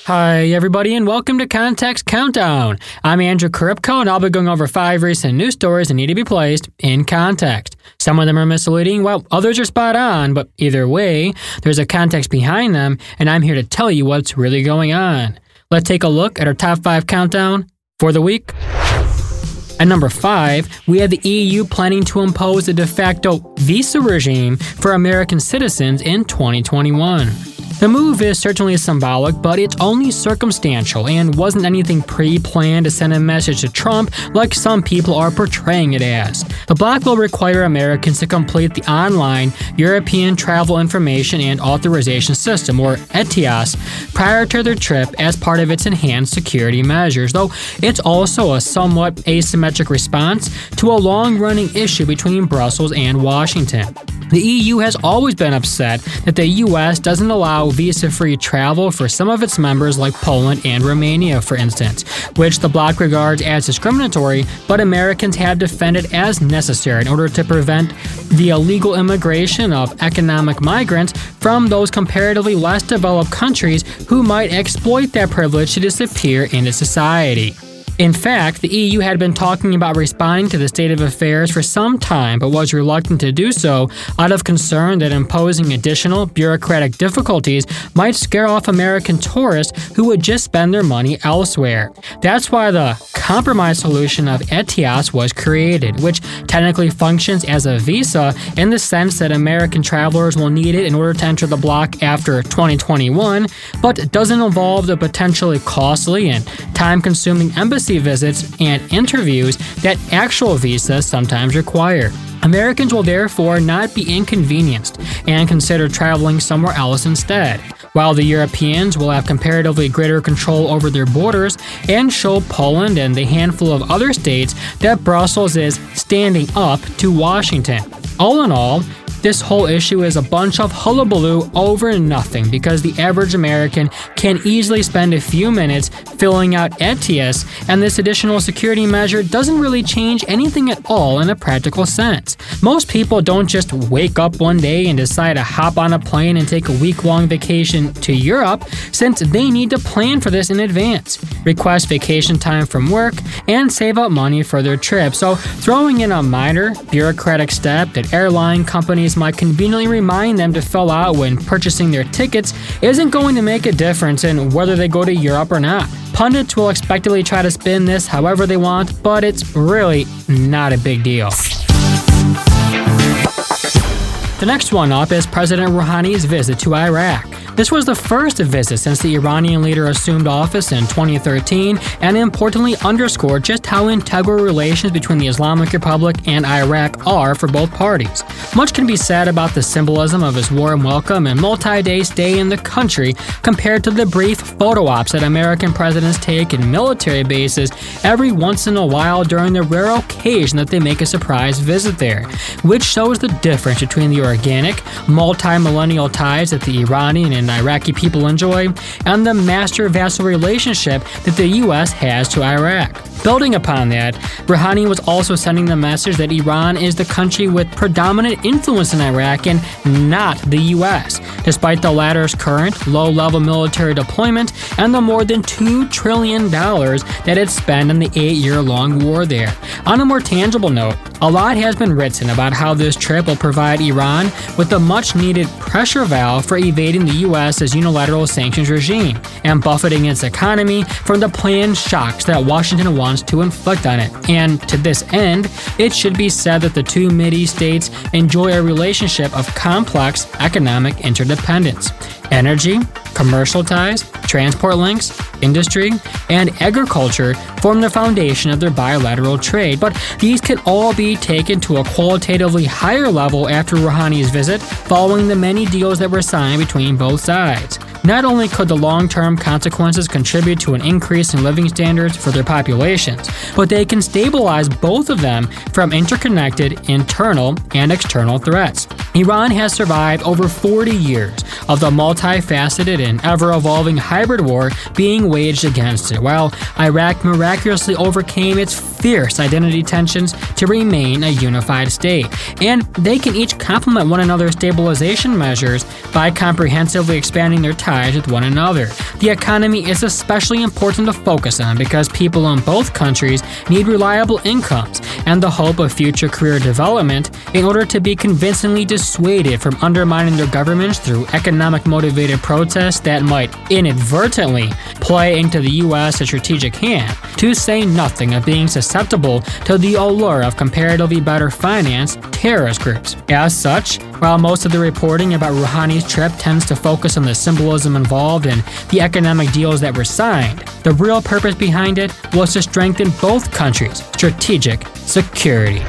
Hi, everybody, and welcome to Context Countdown. I'm Andrew Karipko, and I'll be going over 5 recent news stories that need to be placed in context. Some of them are misleading, while others are spot on, but either way, there's a context behind them, and I'm here to tell you what's really going on. Let's take a look at our top 5 countdown for the week. At number 5, we have the EU planning to impose a de facto visa regime for American citizens in 2021. The move is certainly symbolic, but it's only circumstantial and wasn't anything pre-planned to send a message to Trump like some people are portraying it as. The bloc will require Americans to complete the online European Travel Information and Authorization System, or ETIAS, prior to their trip as part of its enhanced security measures, though it's also a somewhat asymmetric response to a long-running issue between Brussels and Washington. The EU has always been upset that the US doesn't allow visa-free travel for some of its members like Poland and Romania, for instance, which the bloc regards as discriminatory, but Americans have defended as necessary in order to prevent the illegal immigration of economic migrants from those comparatively less developed countries who might exploit that privilege to disappear into society. In fact, the EU had been talking about responding to the state of affairs for some time, but was reluctant to do so out of concern that imposing additional bureaucratic difficulties might scare off American tourists who would just spend their money elsewhere. That's why the compromise solution of ETIAS was created, which technically functions as a visa in the sense that American travelers will need it in order to enter the bloc after 2021, but doesn't involve the potentially costly and time-consuming embassy visits and interviews that actual visas sometimes require. Americans will therefore not be inconvenienced and consider traveling somewhere else instead, while the Europeans will have comparatively greater control over their borders and show Poland and the handful of other states that Brussels is standing up to Washington. All in all, this whole issue is a bunch of hullabaloo over nothing because the average American can easily spend a few minutes filling out ETIAS, and this additional security measure doesn't really change anything at all in a practical sense. Most people don't just wake up one day and decide to hop on a plane and take a week-long vacation to Europe, since they need to plan for this in advance, request vacation time from work, and save up money for their trip. So throwing in a minor bureaucratic step that airline companies might conveniently remind them to fill out when purchasing their tickets isn't going to make a difference in whether they go to Europe or not. Pundits will expectedly try to spin this however they want, but it's really not a big deal. The next one up is President Rouhani's visit to Iraq. This was the first visit since the Iranian leader assumed office in 2013 and importantly underscored just how integral relations between the Islamic Republic and Iraq are for both parties. Much can be said about the symbolism of his warm welcome and multi-day stay in the country compared to the brief photo ops that American presidents take in military bases every once in a while during the rare occasion that they make a surprise visit there, which shows the difference between the organic, multi-millennial ties that the Iranian and Iraqi people enjoy, and the master-vassal relationship that the U.S. has to Iraq. Building upon that, Rouhani was also sending the message that Iran is the country with predominant influence in Iraq and not the U.S., despite the latter's current low-level military deployment and the more than $2 trillion that it spent in the 8-year-long war there. On a more tangible note, a lot has been written about how this trip will provide Iran with a much-needed pressure valve for evading the U.S.'s unilateral sanctions regime and buffeting its economy from the planned shocks that Washington wants to inflict on it. And to this end, it should be said that the two Mideast states enjoy a relationship of complex economic interdependence. Energy, commercial ties, transport links, industry, and agriculture form the foundation of their bilateral trade, but these can all be taken to a qualitatively higher level after Rouhani's visit, following the many deals that were signed between both sides. Not only could the long-term consequences contribute to an increase in living standards for their populations, but they can stabilize both of them from interconnected internal and external threats. Iran has survived over 40 years of the multifaceted and ever-evolving hybrid war being waged against it, while Iraq miraculously overcame its fierce identity tensions to remain a unified state. And they can each complement one another's stabilization measures by comprehensively expanding their ties with one another. The economy is especially important to focus on because people in both countries need reliable incomes and the hope of future career development in order to be convincingly dissuaded from undermining their governments through economic-motivated protests that might inadvertently play into the U.S.'s strategic hand, to say nothing of being susceptible to the allure of comparatively better financed terrorist groups. As such, while most of the reporting about Rouhani's trip tends to focus on the symbolism involved and the economic deals that were signed, the real purpose behind it was to strengthen both countries' strategic security.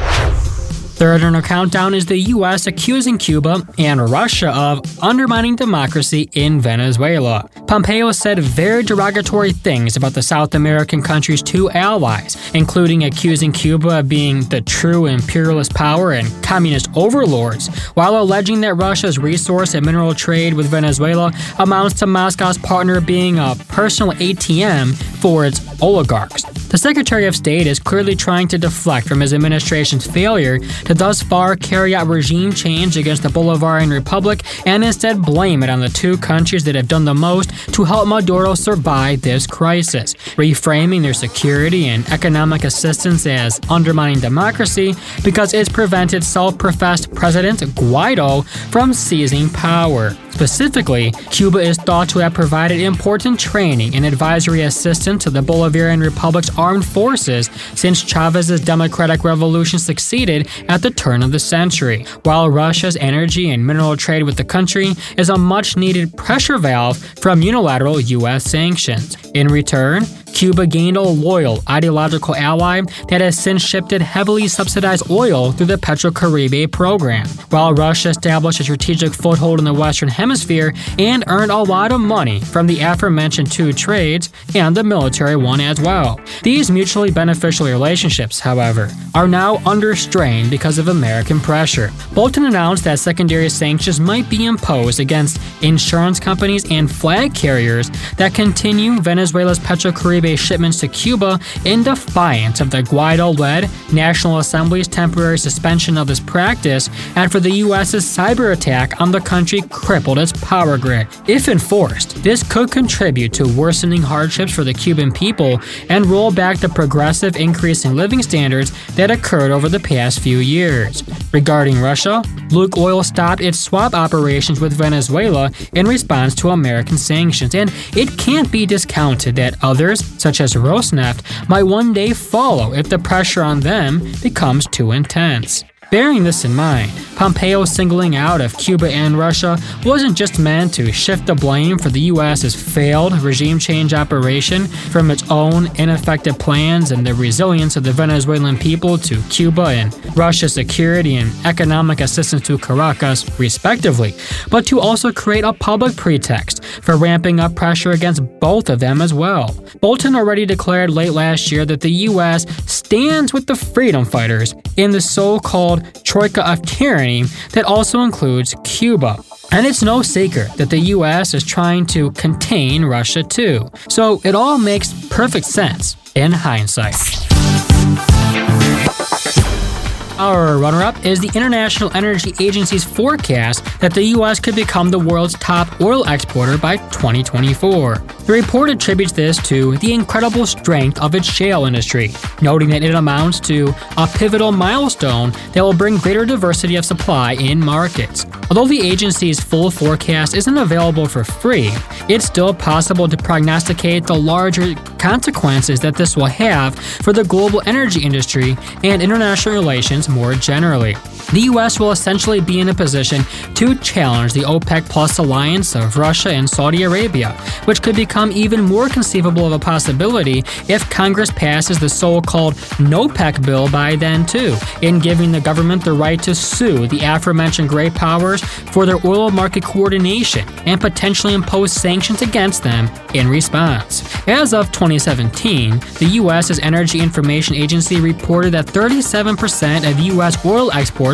Third on our countdown is the U.S. accusing Cuba and Russia of undermining democracy in Venezuela. Pompeo said very derogatory things about the South American country's two allies, including accusing Cuba of being the true imperialist power and communist overlords, while alleging that Russia's resource and mineral trade with Venezuela amounts to Moscow's partner being a personal ATM for its oligarchs. The Secretary of State is clearly trying to deflect from his administration's failure to thus far carry out regime change against the Bolivarian Republic and instead blame it on the two countries that have done the most to help Maduro survive this crisis, reframing their security and economic assistance as undermining democracy because it's prevented self-professed President Guaido from seizing power. Specifically, Cuba is thought to have provided important training and advisory assistance to the Bolivarian Republic's armed forces since Chavez's democratic revolution succeeded at the turn of the century, while Russia's energy and mineral trade with the country is a much-needed pressure valve from unilateral U.S. sanctions. In return, Cuba gained a loyal ideological ally that has since shifted heavily subsidized oil through the PetroCaribe program, while Russia established a strategic foothold in the Western Hemisphere and earned a lot of money from the aforementioned two trades and the military one as well. These mutually beneficial relationships, however, are now under strain because of American pressure. Bolton announced that secondary sanctions might be imposed against insurance companies and flag carriers that continue Venezuela's PetroCaribe shipments to Cuba in defiance of the Guaido-led National Assembly's temporary suspension of this practice after the U.S.'s cyber attack on the country crippled its power grid. If enforced, this could contribute to worsening hardships for the Cuban people and roll back the progressive increase in living standards that occurred over the past few years. Regarding Russia, Lukoil stopped its swap operations with Venezuela in response to American sanctions, and it can't be discounted that others, such as Rosneft, might one day follow if the pressure on them becomes too intense. Bearing this in mind, Pompeo's singling out of Cuba and Russia wasn't just meant to shift the blame for the U.S.'s failed regime change operation from its own ineffective plans and the resilience of the Venezuelan people to Cuba and Russia's security and economic assistance to Caracas, respectively, but to also create a public pretext for ramping up pressure against both of them as well. Bolton already declared late last year that the U.S. stands with the freedom fighters in the so-called troika of tyranny that also includes Cuba. And it's no secret that the U.S. is trying to contain Russia too. So it all makes perfect sense in hindsight. Our runner-up is the International Energy Agency's forecast that the U.S. could become the world's top oil exporter by 2024. The report attributes this to the incredible strength of its shale industry, noting that it amounts to a pivotal milestone that will bring greater diversity of supply in markets. Although the agency's full forecast isn't available for free, it's still possible to prognosticate the larger consequences that this will have for the global energy industry and international relations more generally. The U.S. will essentially be in a position to challenge the OPEC Plus alliance of Russia and Saudi Arabia, which could become even more conceivable of a possibility if Congress passes the so-called NOPEC bill by then too, in giving the government the right to sue the aforementioned great powers for their oil market coordination and potentially impose sanctions against them in response. As of 2017, the U.S.'s Energy Information Agency reported that 37% of U.S. oil exports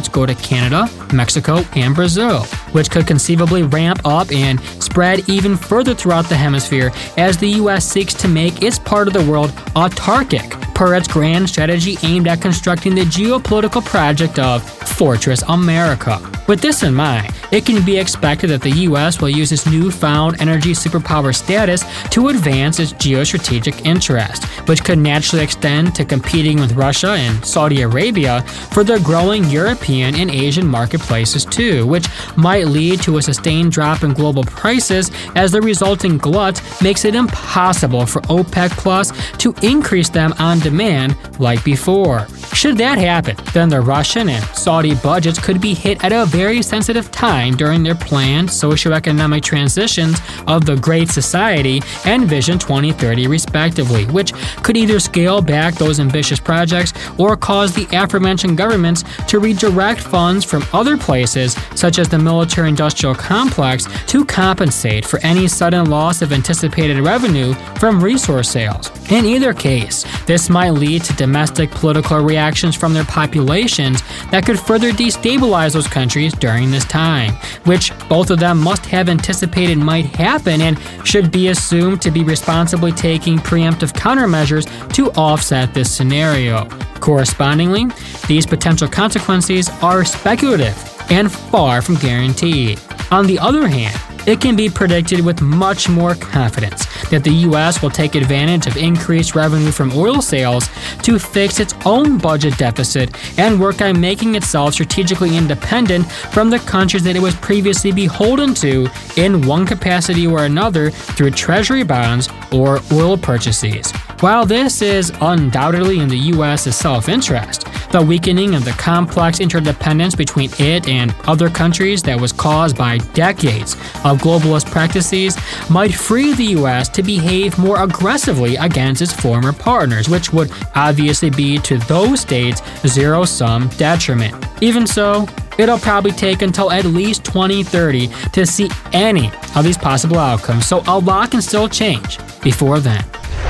exports go to Canada, Mexico, and Brazil, which could conceivably ramp up and spread even further throughout the hemisphere as the U.S. seeks to make its part of the world autarkic, per its grand strategy aimed at constructing the geopolitical project of Fortress America. With this in mind, it can be expected that the U.S. will use its newfound energy superpower status to advance its geostrategic interest, which could naturally extend to competing with Russia and Saudi Arabia for the growing European and Asian marketplaces too, which might lead to a sustained drop in global prices as the resulting glut makes it impossible for OPEC Plus to increase them on demand like before. Should that happen, then the Russian and Saudi budgets could be hit at a very sensitive time during their planned socioeconomic transitions of the Great Society and Vision 2030 respectively, which could either scale back those ambitious projects or cause the aforementioned governments to redirect funds from other places, such as the military-industrial complex, to compensate for any sudden loss of anticipated revenue from resource sales. In either case, this might lead to domestic political reactions from their populations that could further destabilize those countries during this time, which both of them must have anticipated might happen and should be assumed to be responsibly taking preemptive countermeasures to offset this scenario. Correspondingly, these potential consequences are speculative and far from guaranteed. On the other hand, it can be predicted with much more confidence that the U.S. will take advantage of increased revenue from oil sales to fix its own budget deficit and work on making itself strategically independent from the countries that it was previously beholden to in one capacity or another through treasury bonds or oil purchases. While this is undoubtedly in the U.S.'s self-interest, the weakening of the complex interdependence between it and other countries that was caused by decades of globalist practices might free the U.S. to behave more aggressively against its former partners, which would obviously be to those states zero-sum detriment. Even so, it'll probably take until at least 2030 to see any of these possible outcomes, so a lot can still change before then.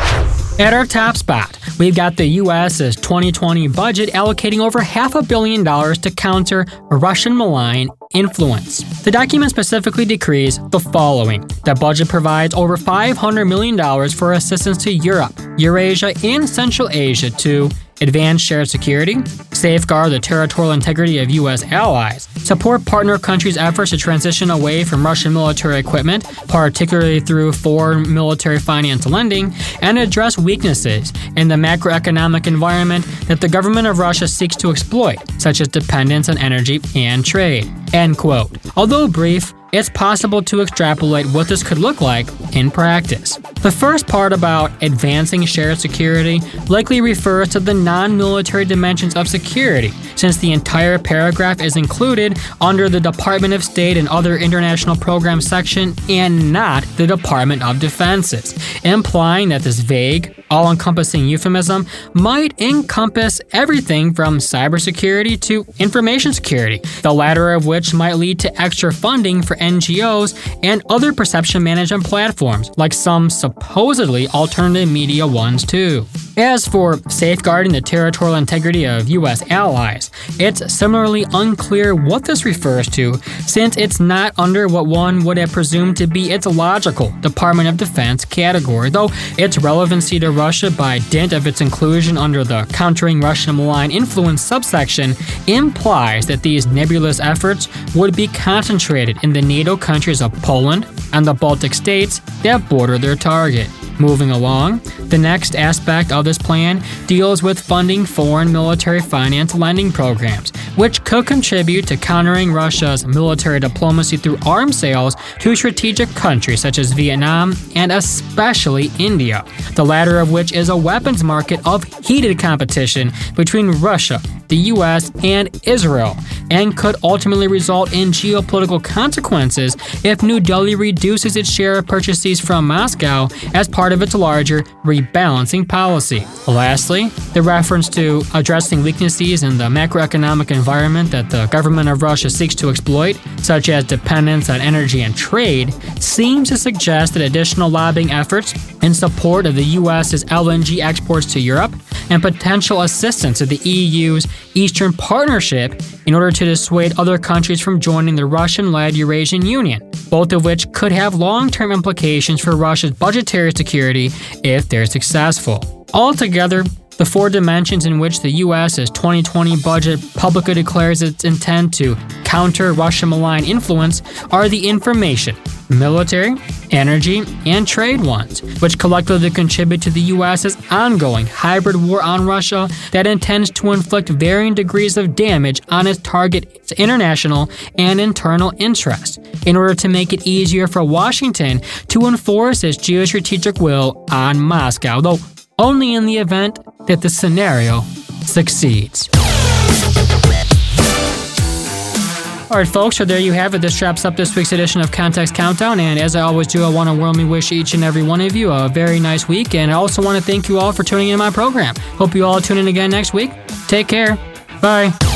At our top spot, we've got the U.S.'s 2020 budget allocating over $500 million to counter Russian malign influence. The document specifically decrees the following. The budget provides over $500 million for assistance to Europe, Eurasia, and Central Asia to advance shared security, safeguard the territorial integrity of U.S. allies, support partner countries' efforts to transition away from Russian military equipment, particularly through foreign military finance lending, and address weaknesses in the macroeconomic environment that the government of Russia seeks to exploit, such as dependence on energy and trade. End quote. Although brief, it's possible to extrapolate what this could look like in practice. The first part about advancing shared security likely refers to the non-military dimensions of security, since the entire paragraph is included under the Department of State and Other International Programs section and not the Department of Defense's, implying that this vague, all-encompassing euphemism might encompass everything from cybersecurity to information security, the latter of which might lead to extra funding for NGOs and other perception management platforms, like some supposedly alternative media ones too. As for safeguarding the territorial integrity of U.S. allies, it's similarly unclear what this refers to, since it's not under what one would have presumed to be its logical Department of Defense category, though its relevancy to Russia by dint of its inclusion under the Countering Russian Malign Influence subsection implies that these nebulous efforts would be concentrated in the NATO countries of Poland and the Baltic states that border their target. Moving along, the next aspect of this plan deals with funding foreign military finance lending programs, which could contribute to countering Russia's military diplomacy through arms sales to strategic countries such as Vietnam and especially India, the latter of which is a weapons market of heated competition between Russia, the U.S., and Israel, and could ultimately result in geopolitical consequences if New Delhi reduces its share of purchases from Moscow as part of its larger rebalancing policy. Lastly, the reference to addressing weaknesses in the macroeconomic environment that the government of Russia seeks to exploit, such as dependence on energy and trade, seems to suggest that additional lobbying efforts in support of the U.S.'s LNG exports to Europe and potential assistance of the EU's Eastern Partnership in order to dissuade other countries from joining the Russian-led Eurasian Union, both of which could have long-term implications for Russia's budgetary security if they're successful. Altogether, the four dimensions in which the U.S.'s 2020 budget publicly declares its intent to counter Russian malign influence are the information, military, energy, and trade ones, which collectively contribute to the U.S.'s ongoing hybrid war on Russia that intends to inflict varying degrees of damage on its target's international and internal interests in order to make it easier for Washington to enforce its geostrategic will on Moscow, though only in the event that the scenario succeeds. Alright folks, so there you have it. This wraps up this week's edition of Context Countdown, and as I always do, I want to warmly wish each and every one of you a very nice week, and I also want to thank you all for tuning in to my program. Hope you all tune in again next week. Take care. Bye.